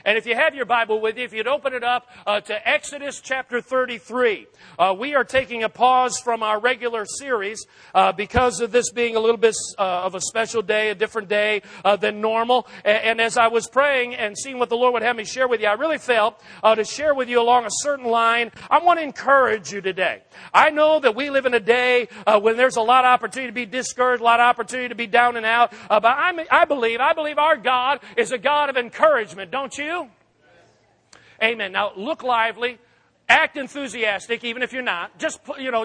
And if you have your Bible with you, if you'd open it up to Exodus chapter 33. We are taking a pause from our regular series because of this being a little bit of a special day, a different day than normal. And as I was praying and seeing what the Lord would have me share with you, I really felt to share with you along a certain line. I want to encourage you today. I know that we live in a day when there's a lot of opportunity to be discouraged, a lot of opportunity to be down and out. But I believe our God is a God of encouragement, don't you? Amen. Now, look lively. Act enthusiastic, even if you're not. Just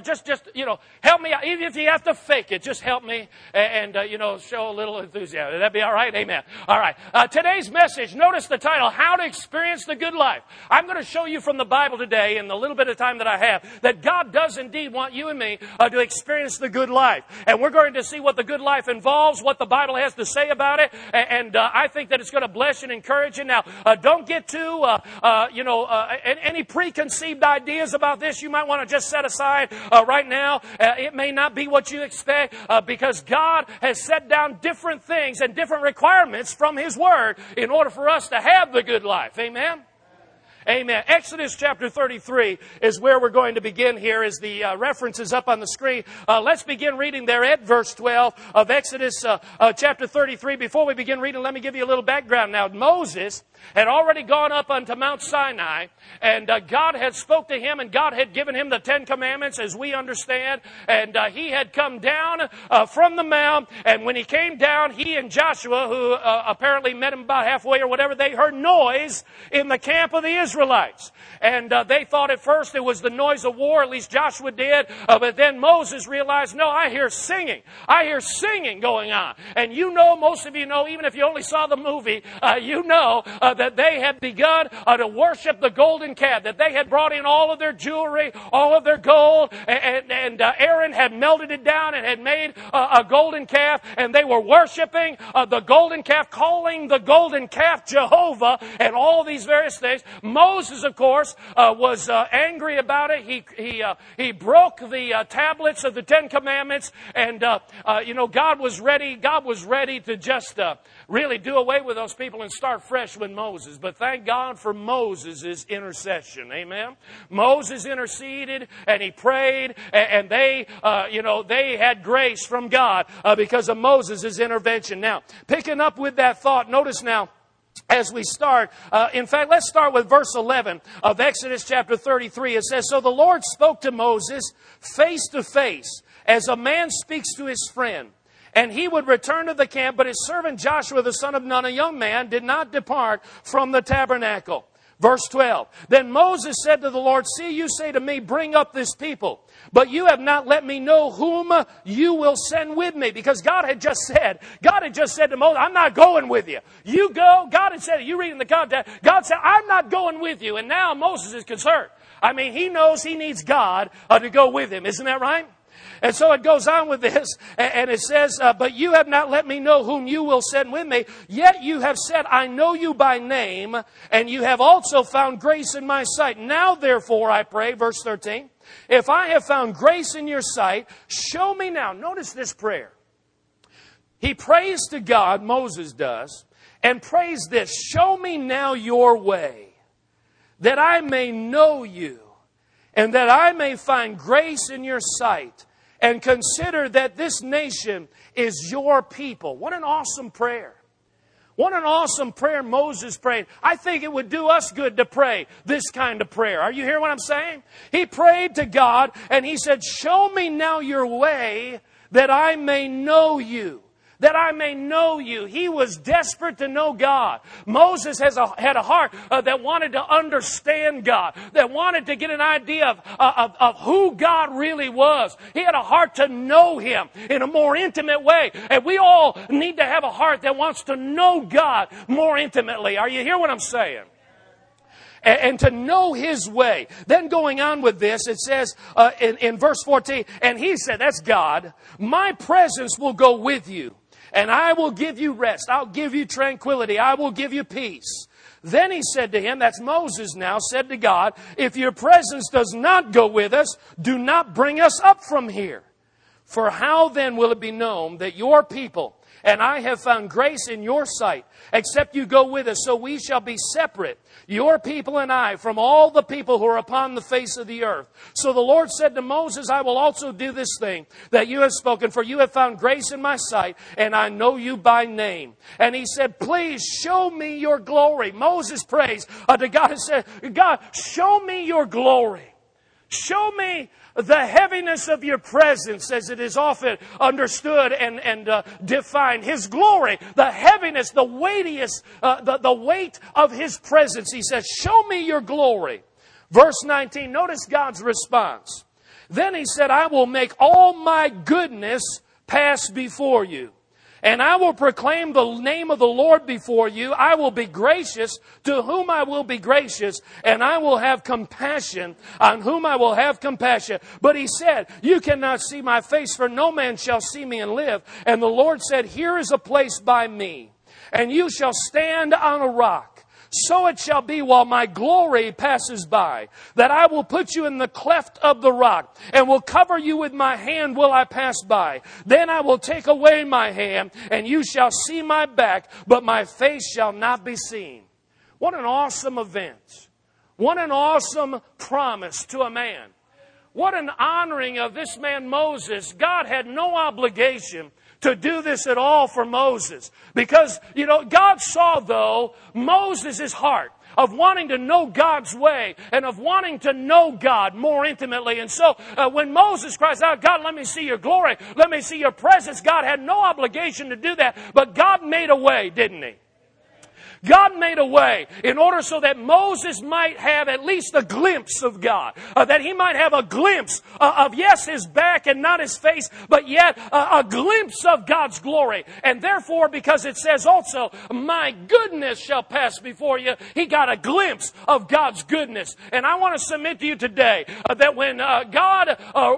help me out. Even if you have to fake it, just help me and show a little enthusiasm. That'd be all right? Amen. All right. Today's message, notice the title, How to Experience the Good Life. I'm going to show you from the Bible today, in the little bit of time that I have, that God does indeed want you and me to experience the good life. And we're going to see what the good life involves, what the Bible has to say about it, and I think that it's going to bless and encourage you. Now, don't get too, any preconceived ideas about this you might want to just set aside right now. It may not be what you expect because God has set down different things and different requirements from His Word in order for us to have the good life. Amen? Amen. Exodus chapter 33 is where we're going to begin here as the reference is up on the screen. Let's begin reading there at verse 12 of Exodus chapter 33. Before we begin reading, let me give you a little background. Now, Moses had already gone up unto Mount Sinai, and God had spoke to him, and God had given him the Ten Commandments, as we understand, and he had come down from the mount, and when he came down, he and Joshua, who apparently met him about halfway or whatever, they heard noise in the camp of the Israelites. And they thought at first it was the noise of war, at least Joshua did, but then Moses realized, no, I hear singing. I hear singing going on. And you know, most of you know, even if you only saw the movie, you know that they had begun to worship the golden calf, that they had brought in all of their jewelry, all of their gold, and Aaron had melted it down and had made a golden calf, and they were worshiping the golden calf, calling the golden calf Jehovah, and all these various things. Moses, of course, was angry about it. He broke the tablets of the Ten Commandments, and God was ready to just really do away with those people and start fresh with Moses. But thank God for Moses' intercession. Amen. Moses interceded and he prayed, and they had grace from God because of Moses' intervention. Now, picking up with that thought, notice now, as we start, in fact, let's start with verse 11 of Exodus chapter 33. It says, So the Lord spoke to Moses face to face, as a man speaks to his friend. And he would return to the camp, but his servant Joshua, the son of Nun, a young man, did not depart from the tabernacle. Verse 12, Then Moses said to the Lord, See, you say to me, bring up this people, but you have not let me know whom you will send with me. Because God had just said to Moses, I'm not going with you. You go. God had said, you read in the context, God said, I'm not going with you. And now Moses is concerned. I mean, he knows he needs God to go with him. Isn't that right? And so it goes on with this, and it says, But you have not let me know whom you will send with me. Yet you have said, I know you by name, and you have also found grace in my sight. Now, therefore, I pray, verse 13, if I have found grace in your sight, show me now. Notice this prayer. He prays to God, Moses does, and prays this, Show me now your way, that I may know you, and that I may find grace in your sight, and consider that this nation is your people. What an awesome prayer. What an awesome prayer Moses prayed. I think it would do us good to pray this kind of prayer. Are you hearing what I'm saying? He prayed to God and he said, Show me now your way that I may know you. That I may know you. He was desperate to know God. Moses had a heart that wanted to understand God, that wanted to get an idea of who God really was. He had a heart to know Him in a more intimate way. And we all need to have a heart that wants to know God more intimately. Are you hearing what I'm saying? And to know His way. Then going on with this, it says in verse 14, and He said, that's God, my presence will go with you. And I will give you rest. I'll give you tranquility. I will give you peace. Then he said to him, that's Moses now, said to God, if your presence does not go with us, do not bring us up from here. For how then will it be known that your people and I have found grace in your sight, except you go with us, so we shall be separate, your people and I, from all the people who are upon the face of the earth. So the Lord said to Moses, I will also do this thing that you have spoken, for you have found grace in my sight, and I know you by name. And he said, please show me your glory. Moses prays to God and said, God, show me your glory. Show me the heaviness of your presence, as it is often understood and defined. His glory, the heaviness, the weightiest, the weight of His presence. He says, show me your glory. Verse 19, notice God's response. Then He said, I will make all my goodness pass before you. And I will proclaim the name of the Lord before you. I will be gracious to whom I will be gracious, and I will have compassion on whom I will have compassion. But he said, you cannot see my face, for no man shall see me and live. And the Lord said, here is a place by me, and you shall stand on a rock. So it shall be while my glory passes by, that I will put you in the cleft of the rock, and will cover you with my hand while I pass by. Then I will take away my hand, and you shall see my back, but my face shall not be seen. What an awesome event. What an awesome promise to a man. What an honoring of this man Moses. God had no obligation to do this at all for Moses. Because, God saw, though, Moses' heart of wanting to know God's way and of wanting to know God more intimately. And so when Moses cries out, God, let me see your glory, let me see your presence, God had no obligation to do that. But God made a way, didn't He? God made a way in order so that Moses might have at least a glimpse of God. That he might have a glimpse of, yes, his back and not his face, but yet a glimpse of God's glory. And therefore, because it says also, my goodness shall pass before you, he got a glimpse of God's goodness. And I want to submit to you today that when God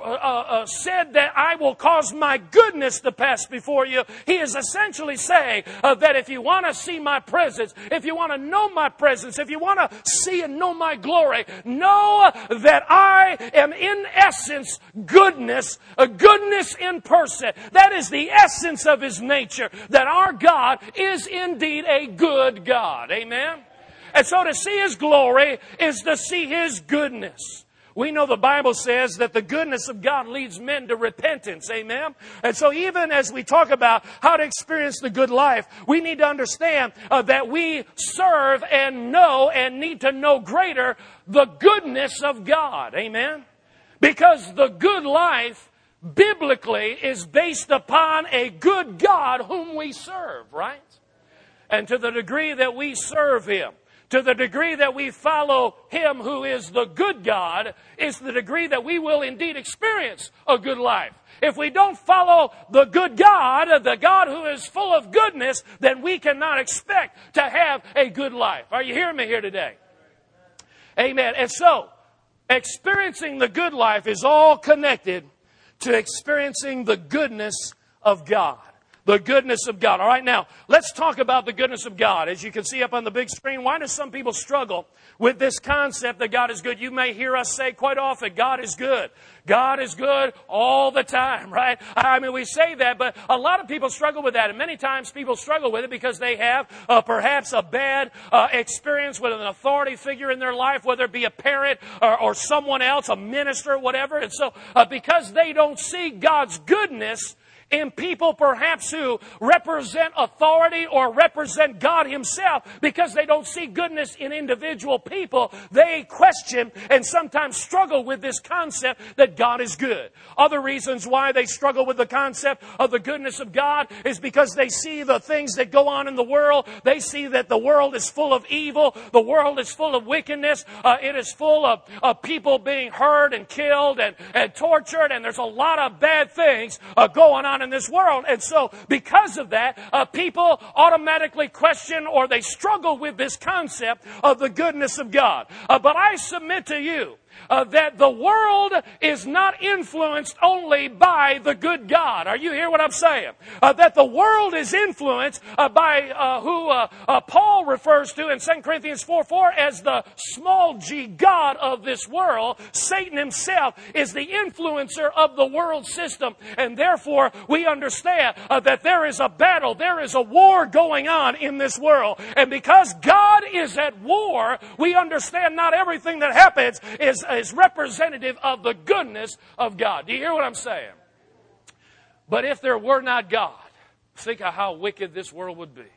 said that I will cause my goodness to pass before you, He is essentially saying that if you want to see my presence, if you want to know my presence, if you want to see and know my glory, know that I am in essence goodness, a goodness in person. That is the essence of His nature, that our God is indeed a good God. Amen? And so to see His glory is to see His goodness. We know the Bible says that the goodness of God leads men to repentance. Amen? And so even as we talk about how to experience the good life, we need to understand that we serve and know and need to know greater the goodness of God. Amen? Because the good life biblically is based upon a good God whom we serve, right? And to the degree that we serve Him, to the degree that we follow Him who is the good God, is the degree that we will indeed experience a good life. If we don't follow the good God, the God who is full of goodness, then we cannot expect to have a good life. Are you hearing me here today? Amen. And so, experiencing the good life is all connected to experiencing the goodness of God. The goodness of God. All right, now, let's talk about the goodness of God. As you can see up on the big screen, why do some people struggle with this concept that God is good? You may hear us say quite often, God is good. God is good all the time, right? I mean, we say that, but a lot of people struggle with that. And many times people struggle with it because they have perhaps a bad experience with an authority figure in their life, whether it be a parent or someone else, a minister, whatever. And so because they don't see God's goodness in people perhaps who represent authority or represent God Himself, because they don't see goodness in individual people, they question and sometimes struggle with this concept that God is good. Other reasons why they struggle with the concept of the goodness of God is because they see the things that go on in the world. They see that the world is full of evil. The world is full of wickedness. It is full of people being hurt and killed and tortured, and there's a lot of bad things going on in this world. And so because of that, people automatically question or they struggle with this concept of the goodness of God. But I submit to you that the world is not influenced only by the good God. Are you hearing what I'm saying? That the world is influenced by who Paul refers to in 2 Corinthians 4:4 as the small g God of this world. Satan himself is the influencer of the world system. And therefore, we understand that there is a battle, there is a war going on in this world. And because God is at war, we understand not everything that happens is representative of the goodness of God. Do you hear what I'm saying? But if there were not God, think of how wicked this world would be.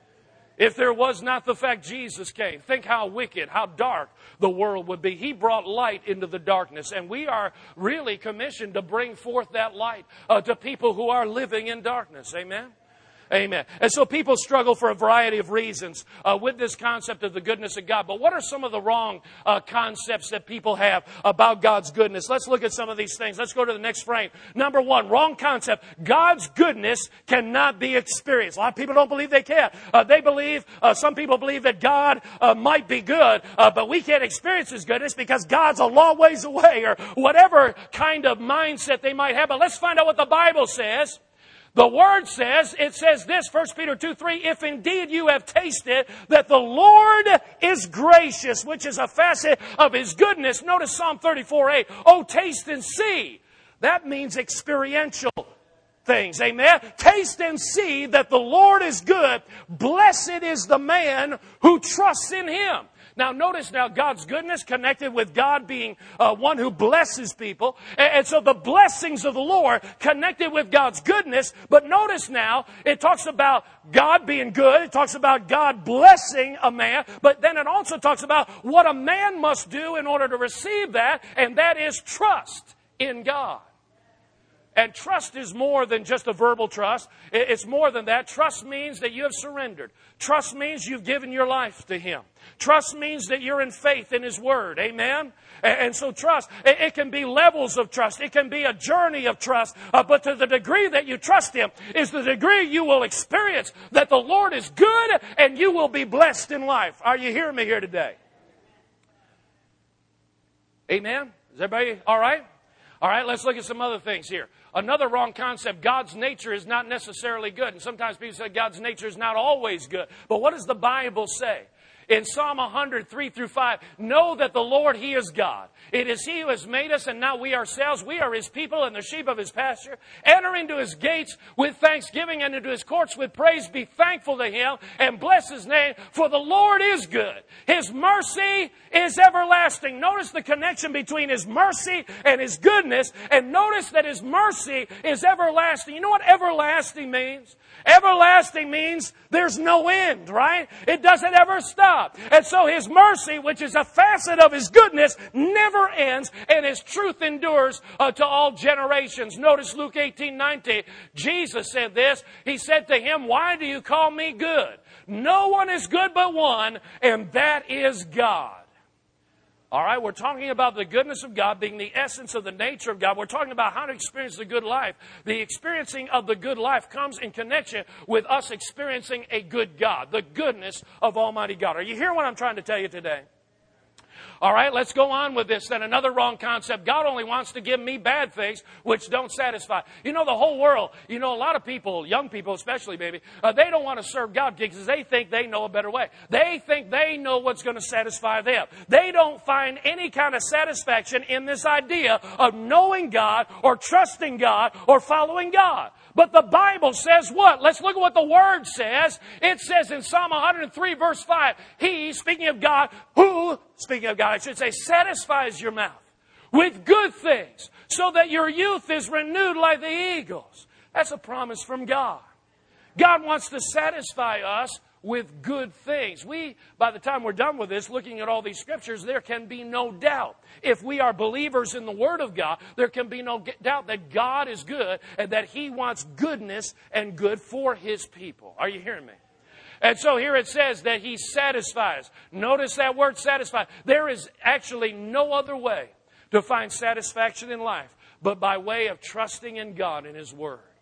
If there was not the fact Jesus came, think how wicked, how dark the world would be. He brought light into the darkness, and we are really commissioned to bring forth that light to people who are living in darkness. Amen? Amen. And so people struggle for a variety of reasons with this concept of the goodness of God. But what are some of the wrong concepts that people have about God's goodness? Let's look at some of these things. Let's go to the next frame. Number one, wrong concept. God's goodness cannot be experienced. A lot of people don't believe they can. Some people believe that God might be good, but we can't experience His goodness because God's a long ways away, or whatever kind of mindset they might have. But let's find out what the Bible says. The Word says, it says this, 1 Peter 2:3, if indeed you have tasted that the Lord is gracious, which is a facet of His goodness. Notice Psalm 34:8, oh, taste and see. That means experiential things, amen? Taste and see that the Lord is good. Blessed is the man who trusts in Him. Now notice now God's goodness connected with God being one who blesses people. And so the blessings of the Lord connected with God's goodness. But notice now it talks about God being good. It talks about God blessing a man. But then it also talks about what a man must do in order to receive that. And that is trust in God. And trust is more than just a verbal trust. It's more than that. Trust means that you have surrendered. Trust means you've given your life to Him. Trust means that you're in faith in His Word. Amen? And so trust, it can be levels of trust. It can be a journey of trust. But to the degree that you trust Him is the degree you will experience that the Lord is good and you will be blessed in life. Are you hearing me here today? Amen? Is everybody all right? All right, let's look at some other things here. Another wrong concept, God's nature is not necessarily good. And sometimes people say God's nature is not always good. But what does the Bible say? In Psalm 100, 3-5, know that the Lord, He is God. It is He who has made us, and not we ourselves. We are His people and the sheep of His pasture. Enter into His gates with thanksgiving and into His courts with praise. Be thankful to Him and bless His name, for the Lord is good. His mercy is everlasting. Notice the connection between His mercy and His goodness, and notice that His mercy is everlasting. You know what everlasting means? Everlasting means there's no end, right? It doesn't ever stop. And so His mercy, which is a facet of His goodness, never ends, and His truth endures to all generations. Notice Luke 18:19. Jesus said this. He said to him, why do you call me good? No one is good but one, and that is God. All right, we're talking about the goodness of God being the essence of the nature of God. We're talking about how to experience the good life. The experiencing of the good life comes in connection with us experiencing a good God, the goodness of Almighty God. Are you hearing what I'm trying to tell you today? All right, let's go on with this. Then another wrong concept. God only wants to give me bad things which don't satisfy. You know, the whole world, you know, a lot of people, young people especially, maybe, they don't want to serve God because they think they know a better way. They think they know what's going to satisfy them. They don't find any kind of satisfaction in this idea of knowing God or trusting God or following God. But the Bible says what? Let's look at what the Word says. It says in Psalm 103 verse 5, He, speaking of God, who, speaking of God, I should say, satisfies your mouth with good things so that your youth is renewed like the eagles. That's a promise from God. God wants to satisfy us with good things. By the time we're done with this, looking at all these scriptures, there can be no doubt. If we are believers in the Word of God, there can be no doubt that God is good and that He wants goodness and good for His people. Are you hearing me? And so here it says that He satisfies. Notice that word satisfy. There is actually no other way to find satisfaction in life but by way of trusting in God and His Word.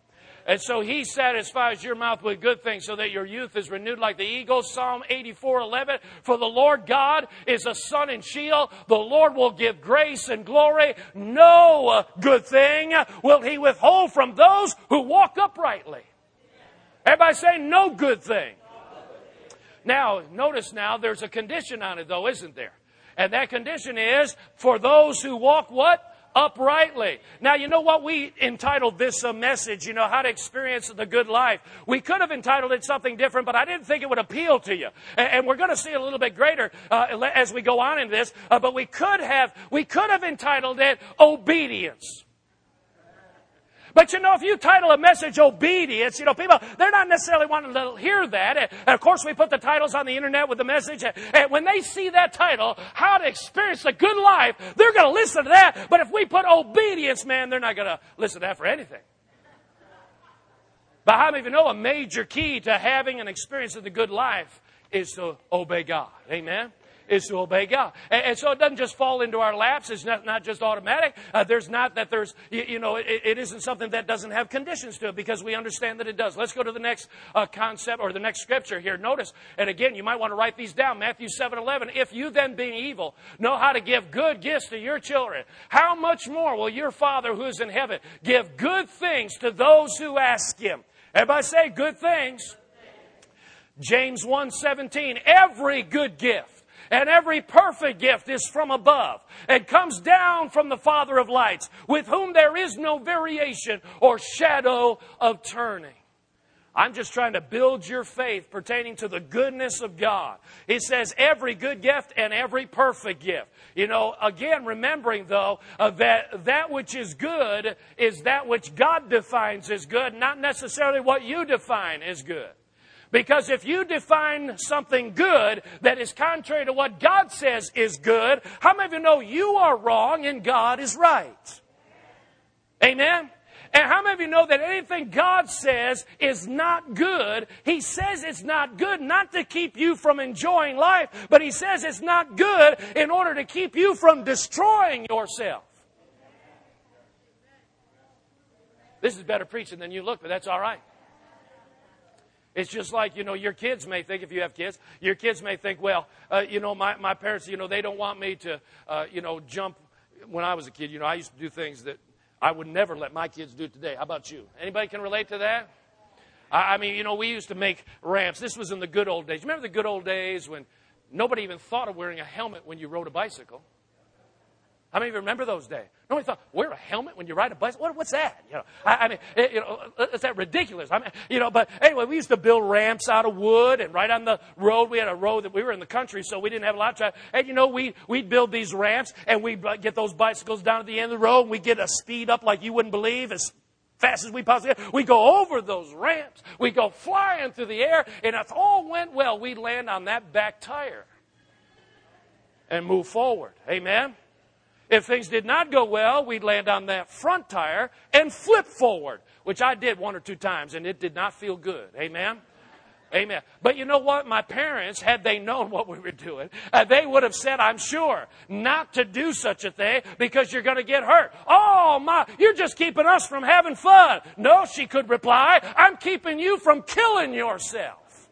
And so He satisfies your mouth with good things so that your youth is renewed like the eagles. Psalm 84:11. For the Lord God is a sun and shield. The Lord will give grace and glory. No good thing will He withhold from those who walk uprightly. Everybody say, no good thing. Now, notice now, there's a condition on it though, isn't there? And that condition is for those who walk what? Uprightly. Now, you know what we entitled this message, how to experience the good life. We could have entitled it something different, but I didn't think it would appeal to you. And we're going to see it a little bit greater as we go on in this. But we could have entitled it Obedience. But if you title a message Obedience, people, they're not necessarily wanting to hear that. And of course, we put the titles on the internet with the message. And when they see that title, How to Experience the Good Life, they're going to listen to that. But if we put Obedience, man, they're not going to listen to that for anything. But how many of you know a major key to having an experience of the good life is to obey God? Amen? Is to obey God. And so it doesn't just fall into our laps. It's not just automatic. It isn't something that doesn't have conditions to it because we understand that it does. Let's go to the next concept or the next scripture here. Notice, and again, you might want to write these down. Matthew 7:11. If you then being evil know how to give good gifts to your children, how much more will your Father who is in heaven give good things to those who ask Him? Everybody say good things. James 1:17. Every good gift and every perfect gift is from above and comes down from the Father of lights, with whom there is no variation or shadow of turning. I'm just trying to build your faith pertaining to the goodness of God. He says every good gift and every perfect gift. Again, remembering though that which is good is that which God defines as good, not necessarily what you define as good. Because if you define something good that is contrary to what God says is good, how many of you know you are wrong and God is right? Amen? And how many of you know that anything God says is not good, He says it's not good not to keep you from enjoying life, but He says it's not good in order to keep you from destroying yourself. This is better preaching than you look, but that's all right. It's just like, your kids may think, if you have kids, your kids may think, well, my parents, they don't want me to, jump. When I was a kid, I used to do things that I would never let my kids do today. How about you? Anybody can relate to that? We used to make ramps. This was in the good old days. Remember the good old days when nobody even thought of wearing a helmet when you rode a bicycle? How many of you remember those days? Nobody thought, wear a helmet when you ride a bicycle? What's that? Is that ridiculous? But anyway, we used to build ramps out of wood, and right on the road, we had a road that we were in the country, so we didn't have a lot of traffic. And we'd build these ramps, and we'd get those bicycles down at the end of the road, and we'd get a speed up like you wouldn't believe, as fast as we possibly could. We go over those ramps, we go flying through the air, and if all went well, we'd land on that back tire and move forward. Amen? If things did not go well, we'd land on that front tire and flip forward, which I did 1 or 2 times, and it did not feel good. Amen? Amen. But you know what? My parents, had they known what we were doing, they would have said, I'm sure, not to do such a thing because you're going to get hurt. Oh, you're just keeping us from having fun. No, she could reply, I'm keeping you from killing yourself.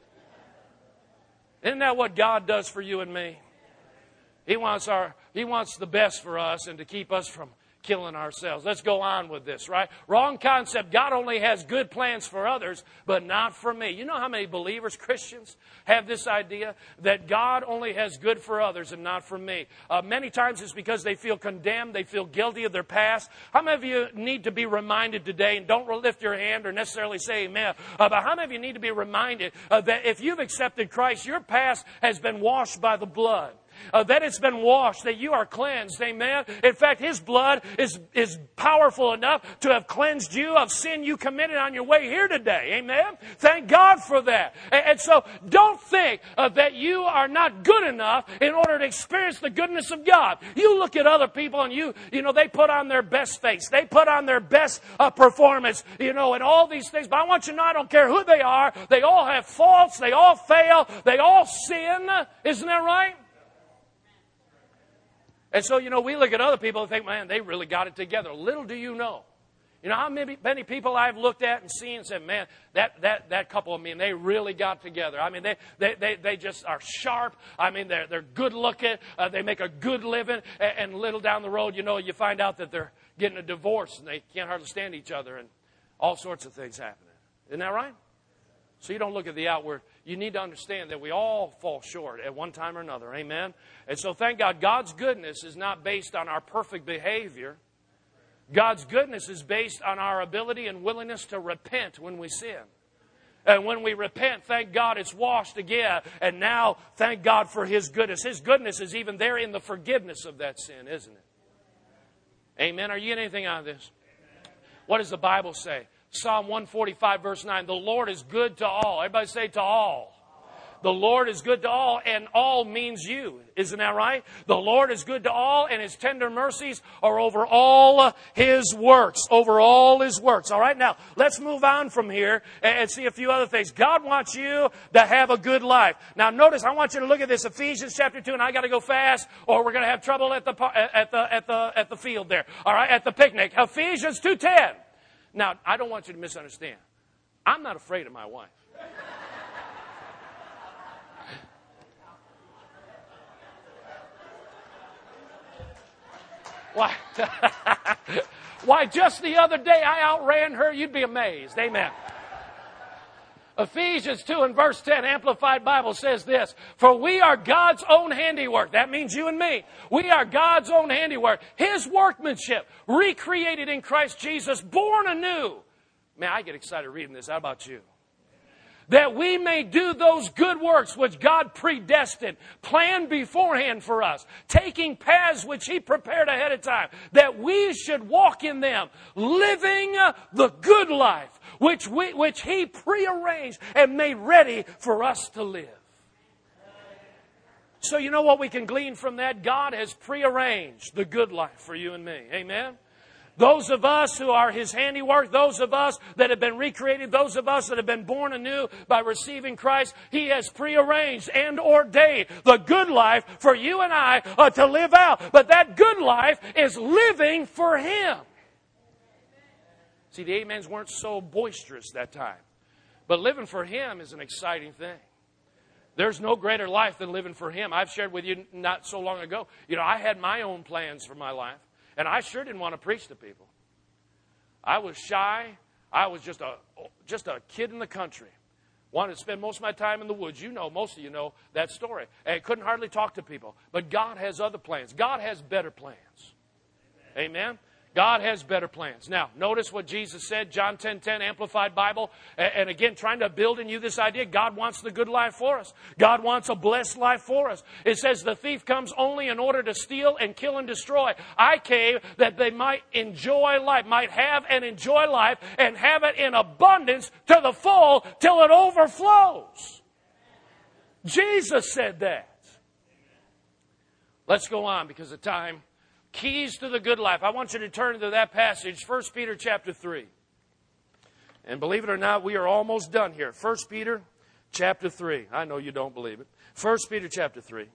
Isn't that what God does for you and me? He wants the best for us and to keep us from killing ourselves. Let's go on with this, right? Wrong concept. God only has good plans for others, but not for me. You know how many believers, Christians, have this idea that God only has good for others and not for me? Many times it's because they feel condemned. They feel guilty of their past. How many of you need to be reminded today, and don't lift your hand or necessarily say amen, but how many of you need to be reminded that if you've accepted Christ, your past has been washed by the blood? That it's been washed, that you are cleansed, amen? In fact, His blood is powerful enough to have cleansed you of sin you committed on your way here today, amen? Thank God for that. And so don't think that you are not good enough in order to experience the goodness of God. You look at other people and they put on their best face. They put on their best performance, and all these things. But I want you to know, I don't care who they are. They all have faults. They all fail. They all sin. Isn't that right? And so, we look at other people and think, man, they really got it together. Little do you know, You know how many people I've looked at and seen and said, man, that couple, they really got together. They just are sharp. They're good looking. They make a good living. And little down the road, you find out that they're getting a divorce and they can't hardly stand each other and all sorts of things happening. Isn't that right? So you don't look at the outward. You need to understand that we all fall short at one time or another. Amen? And so thank God, God's goodness is not based on our perfect behavior. God's goodness is based on our ability and willingness to repent when we sin. And when we repent, thank God it's washed again. And now, thank God for His goodness. His goodness is even there in the forgiveness of that sin, isn't it? Amen. Are you getting anything out of this? What does the Bible say? Psalm 145, verse 9. The Lord is good to all. Everybody say to all. The Lord is good to all, and all means you. Isn't that right? The Lord is good to all, and His tender mercies are over all His works. Over all His works. All right, now, let's move on from here and see a few other things. God wants you to have a good life. Now, notice, I want you to look at this, Ephesians chapter 2, and I got to go fast, or we're going to have trouble at the field there. All right, at the picnic. Ephesians 2:10. Now, I don't want you to misunderstand. I'm not afraid of my wife. Why? Why, just the other day I outran her. You'd be amazed. Amen. Ephesians 2 and verse 10, Amplified Bible says this, for we are God's own handiwork. That means you and me. We are God's own handiwork. His workmanship, recreated in Christ Jesus, born anew. Man, I get excited reading this. How about you? That we may do those good works which God predestined, planned beforehand for us, taking paths which He prepared ahead of time, that we should walk in them, living the good life which He prearranged and made ready for us to live. So you know what we can glean from that? God has prearranged the good life for you and me. Amen? Those of us who are His handiwork, those of us that have been recreated, those of us that have been born anew by receiving Christ, He has prearranged and ordained the good life for you and I to live out. But that good life is living for Him. See, the amens weren't so boisterous that time. But living for Him is an exciting thing. There's no greater life than living for Him. I've shared with you not so long ago, I had my own plans for my life. And I sure didn't want to preach to people. I was shy. I was just a kid in the country. Wanted to spend most of my time in the woods. Most of you know that story. And I couldn't hardly talk to people. But God has other plans. God has better plans. Amen? God has better plans. Now, notice what Jesus said, John 10:10, Amplified Bible. And again, trying to build in you this idea, God wants the good life for us. God wants a blessed life for us. It says the thief comes only in order to steal and kill and destroy. I came that they might enjoy life, might have and enjoy life, and have it in abundance to the full till it overflows. Jesus said that. Let's go on because of time. Keys to the good life. I want you to turn to that passage, 1 Peter chapter 3. And believe it or not, we are almost done here. 1 Peter chapter 3. I know you don't believe it. 1 Peter chapter 3.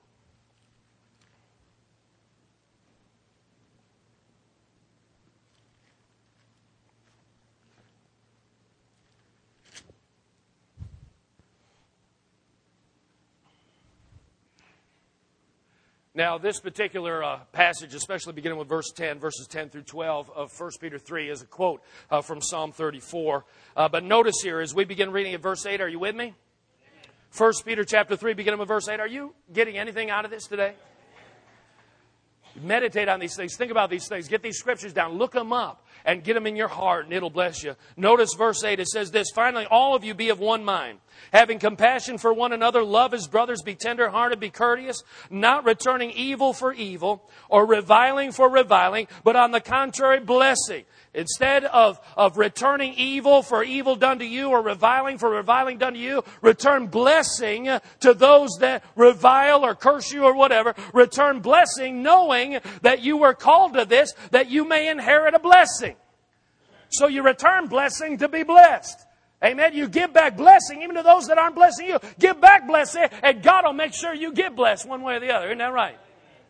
Now, this particular passage, especially beginning with verses 10 through 12 of 1 Peter 3, is a quote from Psalm 34. But notice here, as we begin reading at verse 8, are you with me? 1 Peter chapter 3, beginning with verse 8. Are you getting anything out of this today? Meditate on these things. Think about these things. Get these scriptures down. Look them up and get them in your heart, and it'll bless you. Notice verse 8. It says this, finally, all of you be of one mind, having compassion for one another, love as brothers, be tender-hearted, be courteous, not returning evil for evil or reviling for reviling, but on the contrary, blessing. Instead of returning evil for evil done to you or reviling for reviling done to you, return blessing to those that revile or curse you or whatever. Return blessing knowing that you were called to this, that you may inherit a blessing. So you return blessing to be blessed. Amen. You give back blessing even to those that aren't blessing you. Give back blessing and God will make sure you get blessed one way or the other. Isn't that right?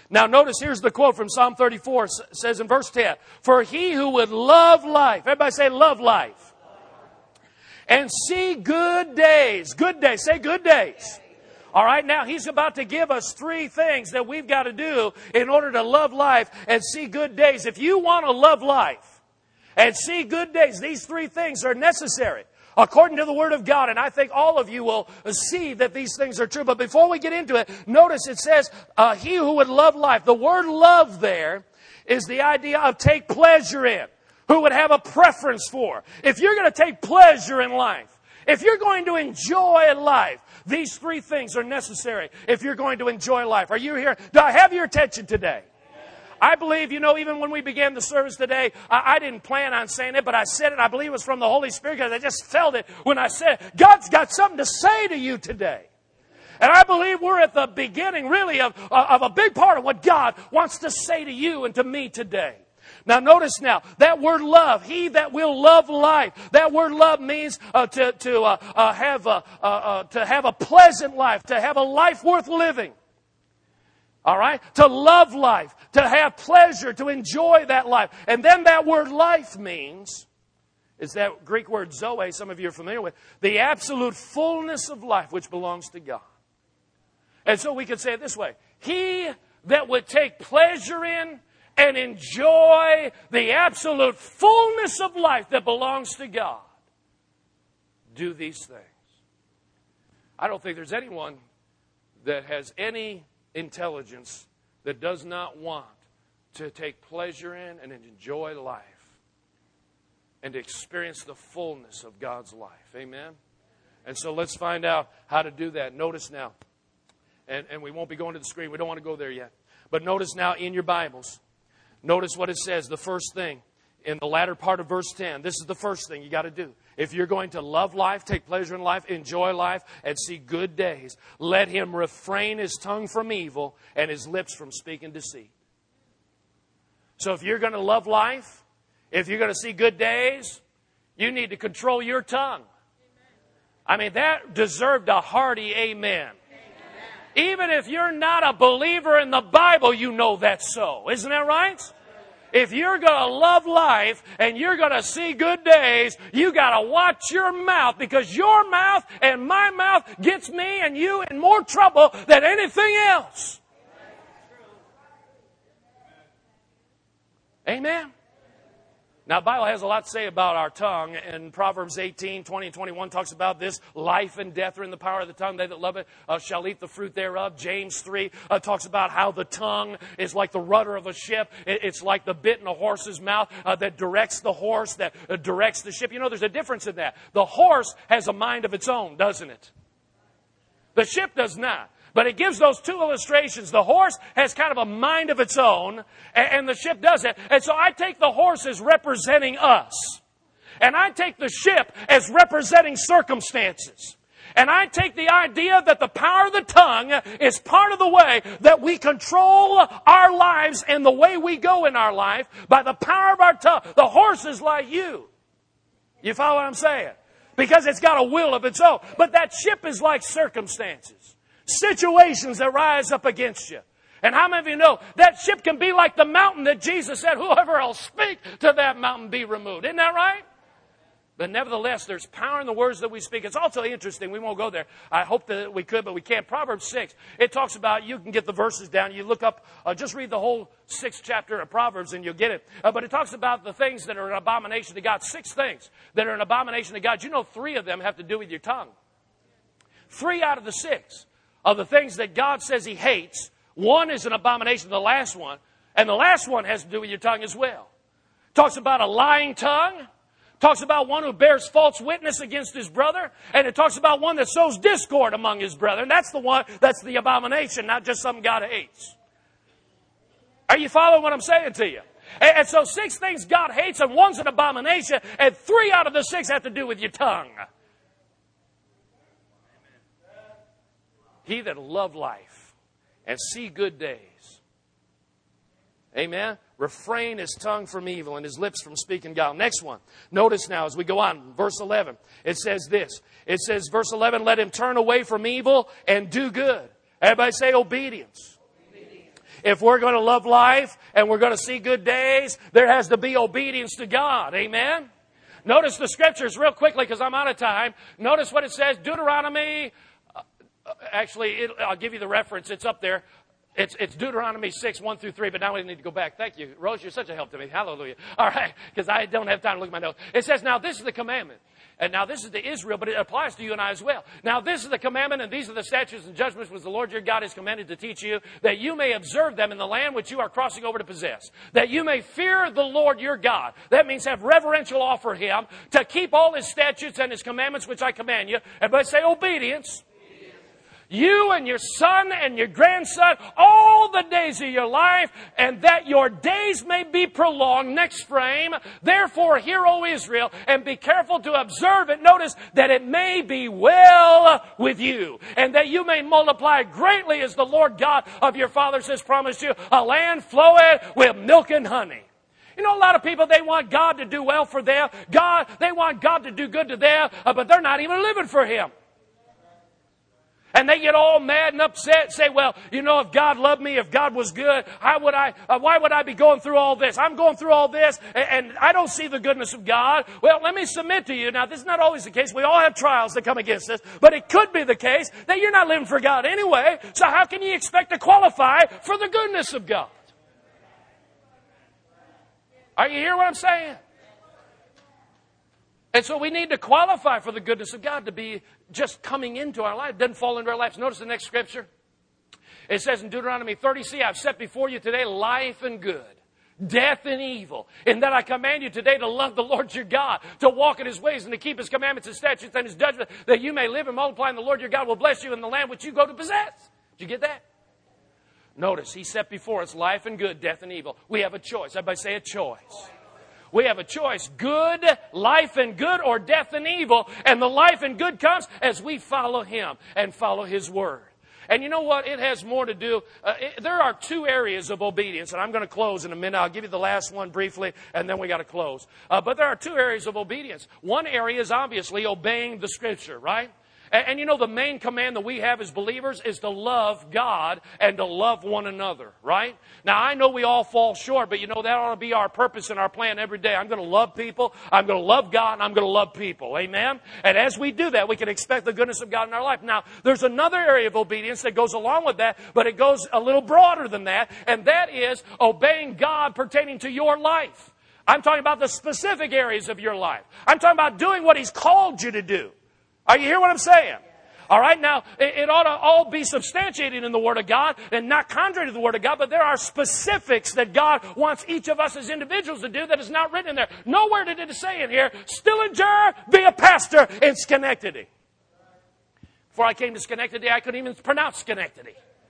Now notice, here's the quote from Psalm 34. It says in verse 10, "For he who would love life," everybody say love life, "and see good days." Good days. Say good days. All right, now he's about to give us 3 things that we've got to do in order to love life and see good days. If you want to love life and see good days, these 3 things are necessary according to the Word of God. And I think all of you will see that these things are true. But before we get into it, notice it says, he who would love life. The word love there is the idea of take pleasure in. Who would have a preference for. If you're going to take pleasure in life, if you're going to enjoy life, these 3 things are necessary if you're going to enjoy life. Are you here? Do I have your attention today? I believe, even when we began the service today, I didn't plan on saying it, but I said it. I believe it was from the Holy Spirit because I just felt it when I said it. God's got something to say to you today. And I believe we're at the beginning, really, of a big part of what God wants to say to you and to me today. Now notice now, that word love, he that will love life. That word love means to have a pleasant life, to have a life worth living. All right? To love life, to have pleasure, to enjoy that life. And then that word life means, is that Greek word zoe, some of you are familiar with, the absolute fullness of life which belongs to God. And so we could say it this way, he that would take pleasure in and enjoy the absolute fullness of life that belongs to God, do these things. I don't think there's anyone that has any intelligence that does not want to take pleasure in and enjoy life and to experience the fullness of God's life. Amen? And so let's find out how to do that. Notice now, and we won't be going to the screen. We don't want to go there yet. But notice now in your Bibles, notice what it says, the first thing in the latter part of verse 10. This is the first thing you got to do. If you're going to love life, take pleasure in life, enjoy life, and see good days, let him refrain his tongue from evil and his lips from speaking deceit. So if you're going to love life, if you're going to see good days, you need to control your tongue. I mean, that deserved a hearty amen. Even if you're not a believer in the Bible, you know that's so. Isn't that right? If you're going to love life and you're going to see good days, you got to watch your mouth, because your mouth and my mouth gets me and you in more trouble than anything else. Amen. Now, the Bible has a lot to say about our tongue, and Proverbs 18, 20 and 21 talks about this. Life and death are in the power of the tongue. They that love it shall eat the fruit thereof. James 3 talks about how the tongue is like the rudder of a ship. It's like the bit in a horse's mouth that directs the horse, that directs the ship. There's a difference in that. The horse has a mind of its own, doesn't it? The ship does not. But it gives those 2 illustrations. The horse has kind of a mind of its own, and the ship doesn't. And so I take the horse as representing us. And I take the ship as representing circumstances. And I take the idea that the power of the tongue is part of the way that we control our lives and the way we go in our life by the power of our tongue. The horse is like you. You follow what I'm saying? Because it's got a will of its own. But that ship is like circumstances. Situations that rise up against you. And how many of you know that ship can be like the mountain that Jesus said, whoever will speak to that mountain be removed. Isn't that right? But nevertheless, there's power in the words that we speak. It's also interesting. We won't go there. I hope that we could, but we can't. Proverbs 6, it talks about, you can get the verses down. You look up, just read the whole 6th chapter of Proverbs and you'll get it. But it talks about the things that are an abomination to God. 6 things that are an abomination to God. 3 of them have to do with your tongue. 3 out of the 6. Of the things that God says he hates, 1 is an abomination, the last one. And the last one has to do with your tongue as well. Talks about a lying tongue. Talks about one who bears false witness against his brother. And it talks about one that sows discord among his brethren. That's the one, that's the abomination, not just something God hates. Are you following what I'm saying to you? And so 6 things God hates, and 1's an abomination, and 3 out of the 6 have to do with your tongue. He that love life and see good days. Amen. Refrain his tongue from evil and his lips from speaking guile. Next one. Notice now as we go on. Verse 11. It says this. It says, verse 11, let him turn away from evil and do good. Everybody say obedience. if we're going to love life and we're going to see good days, there has to be obedience to God. Amen? Notice the scriptures real quickly because I'm out of time. Notice what it says. Deuteronomy, I'll give you the reference. It's up there. It's Deuteronomy 6, 1 through 3, but now we need to go back. Thank you, Rose. You're such a help to me. Hallelujah. All right, because I don't have time to look at my notes. It says, now this is the commandment. And now this is to Israel, but it applies to you and I as well. Now this is the commandment, and these are the statutes and judgments which the Lord your God has commanded to teach you, that you may observe them in the land which you are crossing over to possess. That you may fear the Lord your God. That means have reverential awe for Him, to keep all His statutes and His commandments which I command you. Everybody say obedience. You and your son and your grandson, all the days of your life, and that your days may be prolonged. Next frame. Therefore, hear, O Israel, and be careful to observe it. Notice that it may be well with you, and that you may multiply greatly as the Lord God of your fathers has promised you, a land flowing with milk and honey. You know, a lot of people, they want God to do well for them. They want God to do good to them, but they're not even living for Him. And they get all mad and upset, say, well, you know, if God loved me, if God was good, why would I be going through all this? I'm going through all this, and I don't see the goodness of God. Well, let me submit to you. Now, this is not always the case. We all have trials that come against us, but it could be the case that you're not living for God anyway, so how can you expect to qualify for the goodness of God? Are you hearing what I'm saying? And so we need to qualify for the goodness of God to be just coming into our life. It doesn't fall into our lives. Notice the next scripture. It says in Deuteronomy 30, see, I've set before you today life and good, death and evil. In that I command you today to love the Lord your God, to walk in His ways and to keep His commandments and statutes and His judgments, that you may live and multiply, and the Lord your God will bless you in the land which you go to possess. Did you get that? Notice, He set before us life and good, death and evil. We have a choice. Everybody say a choice. We have a choice, good, life and good, or death and evil. And the life and good comes as we follow Him and follow His Word. And you know what? It has more to do. There are two areas of obedience, and I'm going to close in a minute. I'll give you the last one briefly, and then we got to close. But there are two areas of obedience. One area is obviously obeying the Scripture, right? And you know, the main command that we have as believers is to love God and to love one another, right? Now, I know we all fall short, but you know, that ought to be our purpose and our plan every day. I'm going to love people, I'm going to love God, and I'm going to love people. Amen? And as we do that, we can expect the goodness of God in our life. Now, there's another area of obedience that goes along with that, but it goes a little broader than that, and that is obeying God pertaining to your life. I'm talking about the specific areas of your life. I'm talking about doing what He's called you to do. Are you hearing what I'm saying? All right, now, it ought to all be substantiated in the Word of God and not contrary to the Word of God, but there are specifics that God wants each of us as individuals to do that is not written in there. Nowhere did it say in here, Stillinger, be a pastor in Schenectady. Before I came to Schenectady, I couldn't even pronounce Schenectady.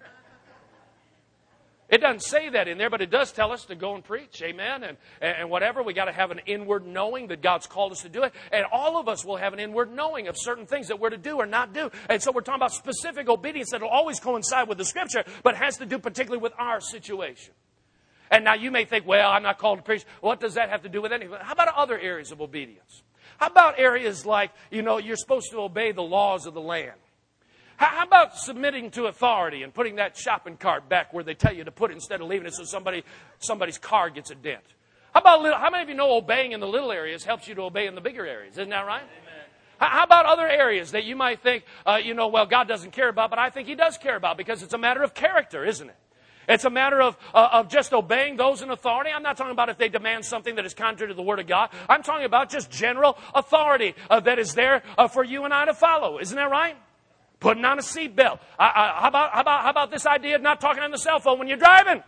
It doesn't say that in there, but it does tell us to go and preach, amen, and whatever. We got to have an inward knowing that God's called us to do it, and all of us will have an inward knowing of certain things that we're to do or not do. And so we're talking about specific obedience that will always coincide with the Scripture, but has to do particularly with our situation. And now you may think, well, I'm not called to preach. What does that have to do with anything? How about other areas of obedience? How about areas like, you know, you're supposed to obey the laws of the land? How about submitting to authority and putting that shopping cart back where they tell you to put it instead of leaving it so somebody's car gets a dent? How many of you know obeying in the little areas helps you to obey in the bigger areas? Isn't that right? Amen. How about other areas that you might think, well, God doesn't care about, but I think He does care about because it's a matter of character, isn't it? It's a matter of just obeying those in authority. I'm not talking about if they demand something that is contrary to the Word of God. I'm talking about just general authority that is there for you and I to follow. Isn't that right? Putting on a seatbelt. How about this idea of not talking on the cell phone when you're driving?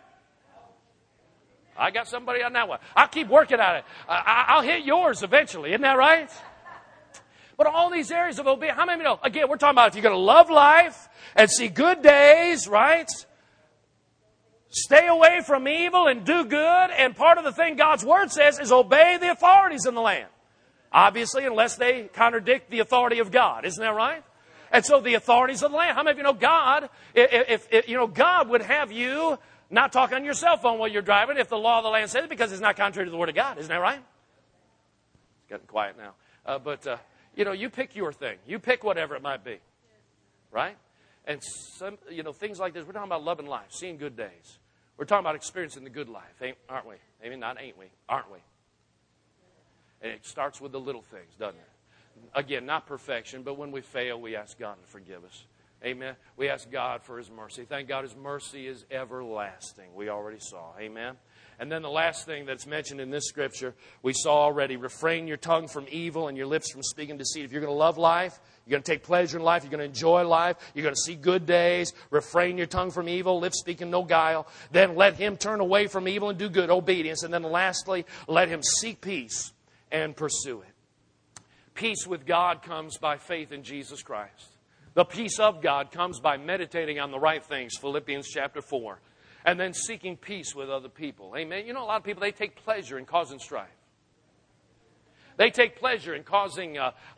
I got somebody on that one. I'll keep working at it. I'll hit yours eventually. Isn't that right? But all these areas of obedience, how many of you know? Again, we're talking about if you're going to love life and see good days, right? Stay away from evil and do good. And part of the thing God's Word says is obey the authorities in the land. Obviously, unless they contradict the authority of God. Isn't that right? And so the authorities of the land. How many of you know God, if you know, God would have you not talk on your cell phone while you're driving if the law of the land says it because it's not contrary to the Word of God. Isn't that right? It's getting quiet now. But you pick your thing. You pick whatever it might be. Right? And some, things like this, we're talking about love and life, seeing good days. We're talking about experiencing the good life, aren't we? Amen. Not ain't we? Aren't we? And it starts with the little things, doesn't it? Again, not perfection, but when we fail, we ask God to forgive us. Amen. We ask God for His mercy. Thank God His mercy is everlasting. We already saw. Amen. And then the last thing that's mentioned in this scripture, we saw already, refrain your tongue from evil and your lips from speaking deceit. If you're going to love life, you're going to take pleasure in life, you're going to enjoy life, you're going to see good days, refrain your tongue from evil, lips speaking no guile. Then let him turn away from evil and do good, obedience. And then lastly, let him seek peace and pursue it. Peace with God comes by faith in Jesus Christ. The peace of God comes by meditating on the right things, Philippians chapter 4. And then seeking peace with other people. Amen. You know, a lot of people, they take pleasure in causing strife. They take pleasure in causing,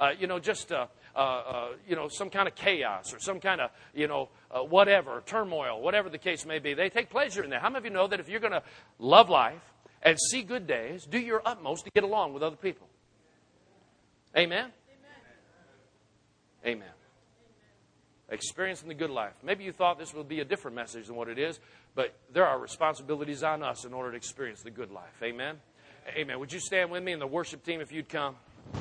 some kind of chaos or some kind of, whatever, turmoil, whatever the case may be. They take pleasure in that. How many of you know that if you're going to love life and see good days, do your utmost to get along with other people? Amen? Amen. Experiencing the good life. Maybe you thought this would be a different message than what it is, but there are responsibilities on us in order to experience the good life. Amen? Amen. Would you stand with me and the worship team if you'd come?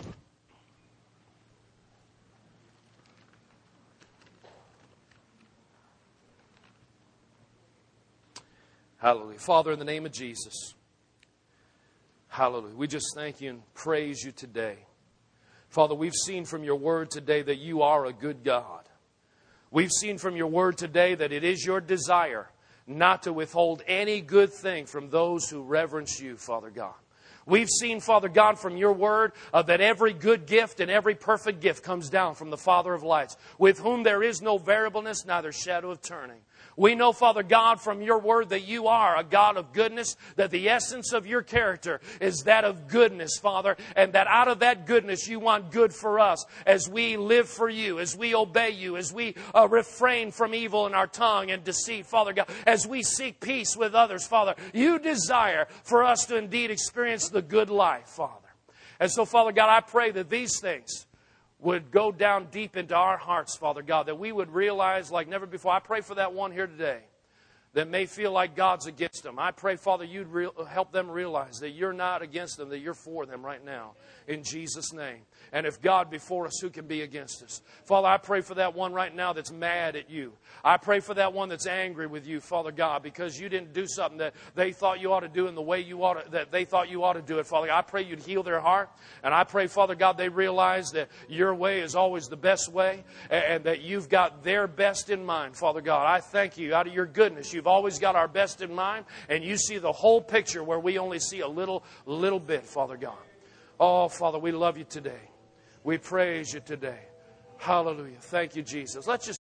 Hallelujah. Father, in the name of Jesus, hallelujah. We just thank you and praise you today. Father, we've seen from your word today that you are a good God. We've seen from your word today that it is your desire not to withhold any good thing from those who reverence you, Father God. We've seen, Father God, from your word that every good gift and every perfect gift comes down from the Father of lights, with whom there is no variableness, neither shadow of turning. We know, Father God, from your word that you are a God of goodness, that the essence of your character is that of goodness, Father, and that out of that goodness you want good for us as we live for you, as we obey you, as we refrain from evil in our tongue and deceit, Father God, as we seek peace with others, Father. You desire for us to indeed experience the good life, Father. And so, Father God, I pray that these things would go down deep into our hearts, Father God, that we would realize like never before. I pray for that one here today that may feel like God's against them. I pray, Father, you'd help them realize that you're not against them, that you're for them right now, in Jesus' name. And if God be for us, who can be against us? Father, I pray for that one right now that's mad at you. I pray for that one that's angry with you, Father God, because you didn't do something that they thought you ought to do in the way that they thought you ought to do it, Father God. I pray you'd heal their heart. And I pray, Father God, they realize that your way is always the best way and that you've got their best in mind, Father God. I thank you out of your goodness. You've always got our best in mind, and you see the whole picture where we only see a little bit, Father God. Oh, Father, we love you today. We praise you today. Hallelujah. Thank you, Jesus. Let's just